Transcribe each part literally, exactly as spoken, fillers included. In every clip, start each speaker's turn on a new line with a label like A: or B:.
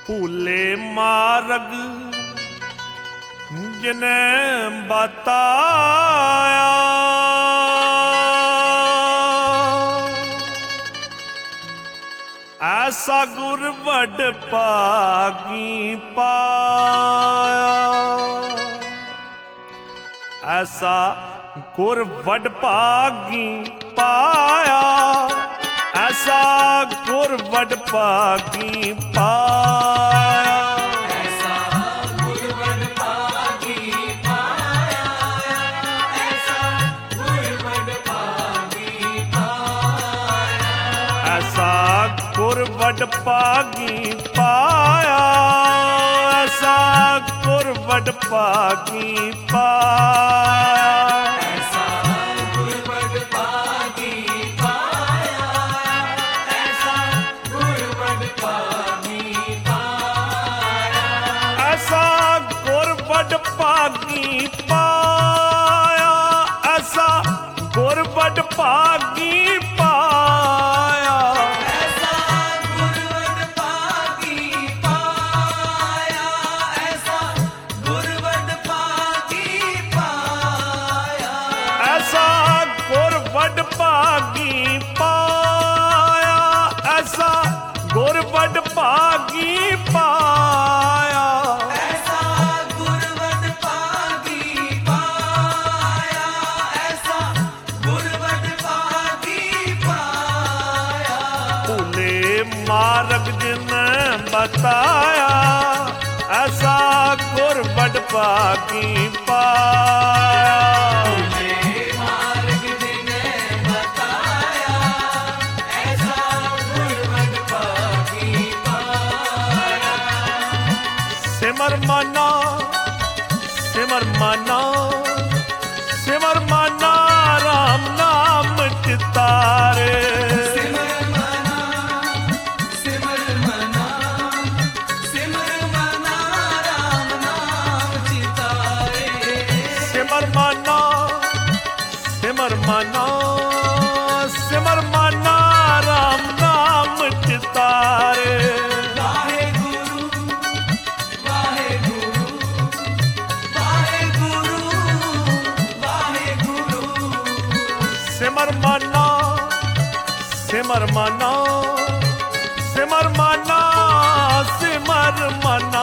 A: भूले मार्ग जिने बताया, ऐसा गुर बड़ पागी पाया। ऐसा गुर बड़ पागी पाया, ऐसा गुर बड़ पागी पाया।
B: ऐसा गुर बड़ पागी पाया, ऐसा गुर बड़ पागी पाया।
A: ऐसा गुर बड़ पागी पाया, ऐसा गुर बड़ पागी पाया। ऐसा गुर बड़ पागी पाया, ऐसा गुर बड़ पागी पाया।
B: ऐसा गुर बड़ पागी पाया, ऐसा गुर बड़ पागी पाया।
A: ऐसा गुर बड़ पागी पाया, ऐसा गुर बड़ पागी पाया। मार्ग जिने बताया, ऐसा गुर बड़ पागी पाया।
B: मार्ग जिने बताया, ऐसा गुर बड़ पागी पाया।
A: सिमर मना सिमर मना सिमर मना राम नाम चितारे। सिमर माना सिमर माना सिमर माना राम नाम चितारे।
B: वाहे गुरु वाहे गुरु वाहे गुरु वाहे गुरु।
A: सिमर माना सिमर माना सिमर माना सिमर माना।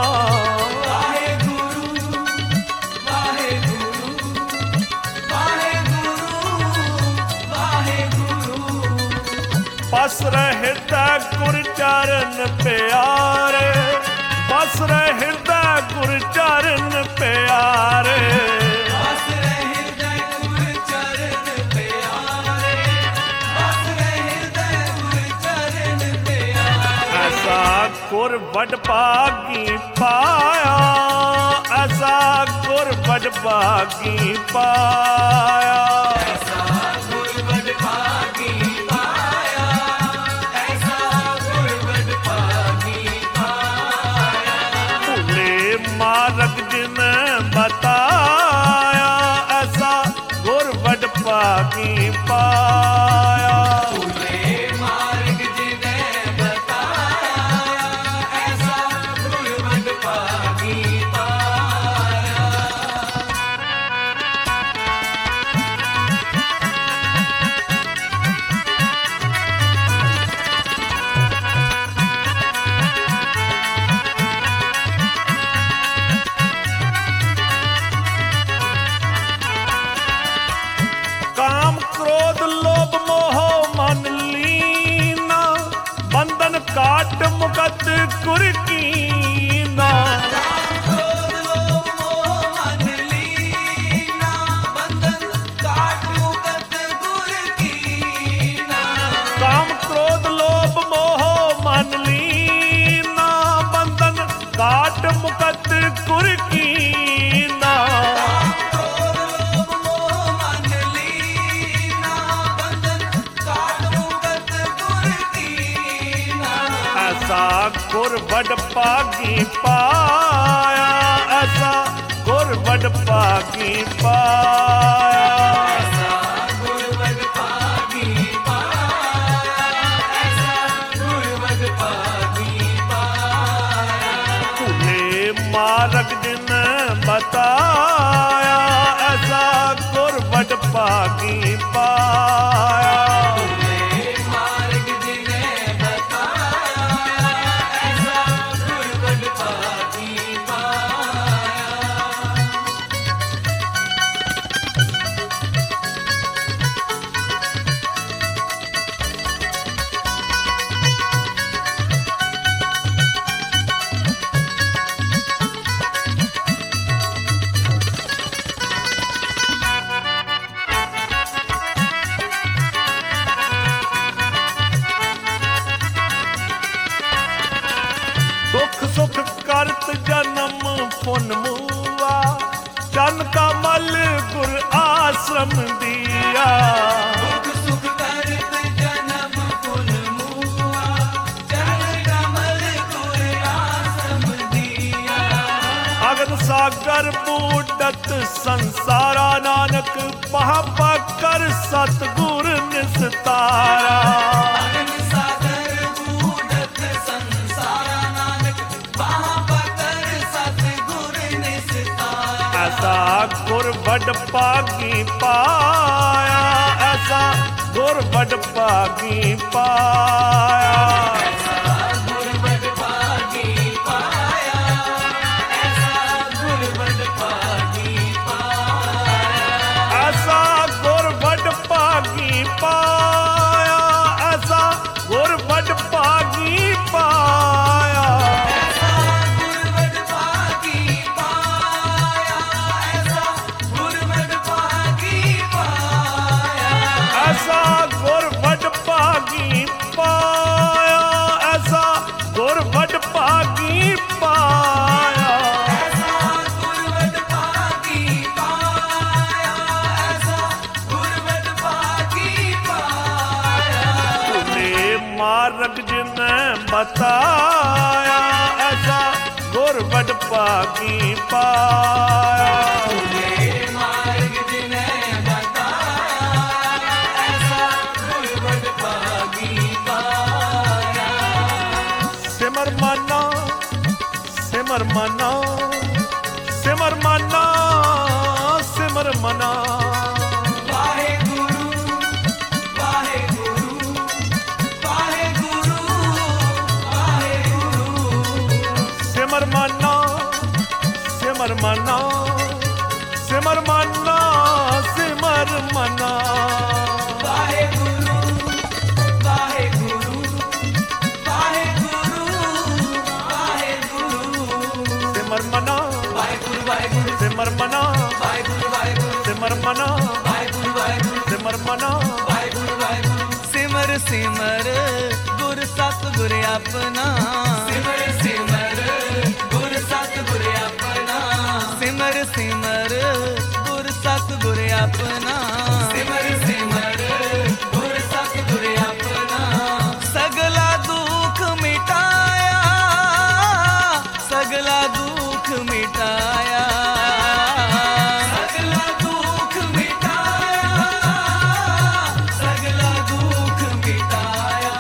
A: बस रहता गुर चरण प्यारे, बस रहता गुर चरण प्यारे।
B: बस रहता गुर चरण प्यारे, बस रहता गुर चरण प्यारे।
A: ऐसा गुर बड़ पागी पाया, ऐसा गुर बड़ पागी पाया। मार्ग जिने बताया, ऐसा गुर बड़ पागी पाया।
B: मार्ग जिने बताया, ऐसा गुर बड़ पागी पाया।
A: काम क्रोध लोभ मोह मन लीना, बंधन काट मुकत गुर कीना।
B: क्रोध लोभ मोह मन लीना, बंधन काट मुकत गुर कीना।
A: काम क्रोध लोभ मोह मन लीना, बंधन काट मुकत गुर कीना। ऐसा गुर बड़ पागी पाया, ऐसा गुर बड़ पागी पाया।
B: ऐसा गुर बड़ पागी पाया, ऐसा गुर बड़ पागी पाया।
A: मार्ग जिन बताया, ऐसा गुर बड़ भागी पाया।
B: तुमने मार्ग जिने बताया, ऐसा गुर बड़ भागी पाया।
A: दुख सुख करत जन्म पुन मुआ, चन का मल गुर आश्रम दिया।
B: दुख सुख करत जन्म पुन मुआ, चन कमल गुर आश्रम दिया।
A: अगन सागर बूडत संसारा, नानक पहा कर सतगुर निस्तारा।
B: अगन सागर बूढ़त संसारा, नानक बाह पकर सतगुर निस्तारा।
A: ऐसा गुर बड़ भागी पाया, ऐसा गुर बड़ भागी पाया।
B: ऐसा गुर बड़ भागी पाया, ऐसा गुर बड़ भागी पाया।
A: ऐसा गुर बड़ भागी पाया, ऐसा गुर बड़ भागी पाया।
B: ऐसा गुर बड़ भागी पाया, ऐसा गुर बड़ भागी पाया।
A: ऐसा गुर बड़ भागी पाया, ऐसा गुर बड़ भागी पाया।
B: ऐसा गुर बड़ भागी पाया, ऐसा गुर बड़ भागी पाया।
A: तूने मार्ग जिन बताया, ऐसा गुर बड़ भागी पाया।
B: तुमने मार्ग जिने बताया, ऐसा गुर बड़ भागी पाया।
A: सिमर मना सिमर मना सिमर मना सिमर मना।
B: वाहेगुरु वाहेगुरु वाहेगुरु वाहेगुरु।
A: सिमर मना सिमर मना सिमर मना सिमर मना।
B: वाहेगुरु वाहेगुरु वाहेगुरु वाहेगुरु।
A: सिमर मना
B: वाहेगुरु वाहेगुरु
A: सिमर मना
B: वाहेगुरु वाहेगुरु
A: सिमर मना
B: वाहेगुरु वाहेगुरु
A: सिमर मना।
B: वाहेगुरु वाहेगुरु। सिमर सिमर गुर सतगुर अपना, सिमर सिमर गुर सतगुर अपना। सिमर सिमर गुर सतगुर अपना, सिमर सिमर गुर सतगुर अपना। सगला दुख मिटाया, सगला दुख मिटाया। सगला दुख मिटाया, सगला दुख मिटाया।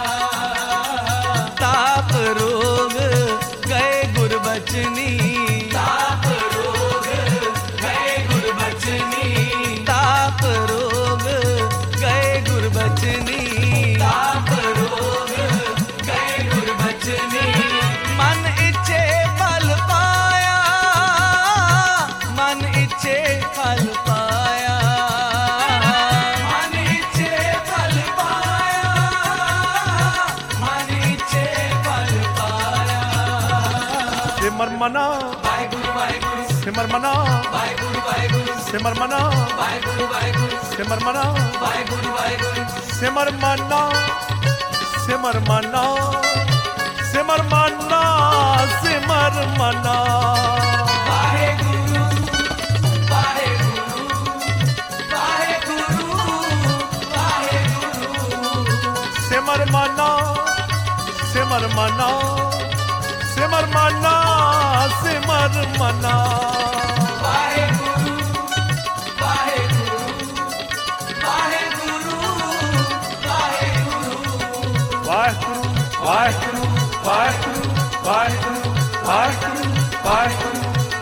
B: ताप रोग गए गुरबचनी, ताप रोग गए गुरबचनी। ताप रोग गए गुरबचनी, ताप रोग गए गुरबचनी। मन इच्छे फल पाया, मन इच्छे फल पाया। मन इच्छे फल पाया, मन इच्छे फल पाया।
A: सिमर मना
B: वाहेगुरु वाहेगुरु
A: सिमर मना
B: वाहेगुरु वाहेगुरु
A: सिमर मना
B: वाहेगुरु वाहेगुरु
A: सिमर मना
B: वाहेगुरु वाहेगुरु।
A: सिमर मना सिमर मना सिमर मना सिमर मना।
B: वाहेगुरु वाहेगुरु वाहेगुरु वाहेगुरु।
A: सिमर मना सिमर मना सिमर मना सिमर मना।
B: वाहेगुरु वाहेगुरु वाहेगुरु वाहेगुरु।
A: वाहेगुरु वाहेगुरु वाहेगुरु वाहेगुरु वाहेगुरु वाहेगुरु।